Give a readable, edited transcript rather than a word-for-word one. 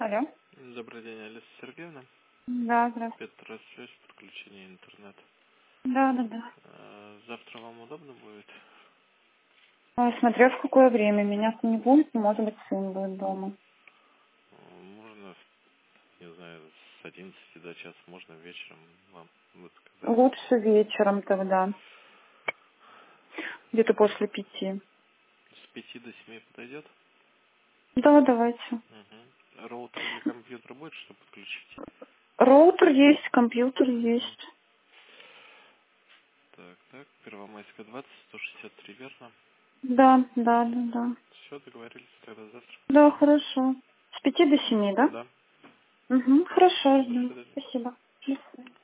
Алло. Добрый день, Алиса Сергеевна. Да, здравствуйте. Петросвязь, подключение интернета. Да. Завтра вам удобно будет? Смотря в какое время. Меня не будет, может быть, сын будет дома. Можно, не знаю, с 11 до часа, можно вечером вам сказать. Лучше вечером тогда. Где-то после 5. С 5 до 7 подойдет? Да, давайте. Угу. Роутер или компьютер будет, что подключить? Роутер есть, компьютер Угу. есть. Так, Первомайская 20, 163, верно? Да. Все, договорились, тогда завтра. Да, хорошо. С 5 до 7, да? Да. Угу, Все, хорошо, до жду. свидания. Спасибо. До свидания.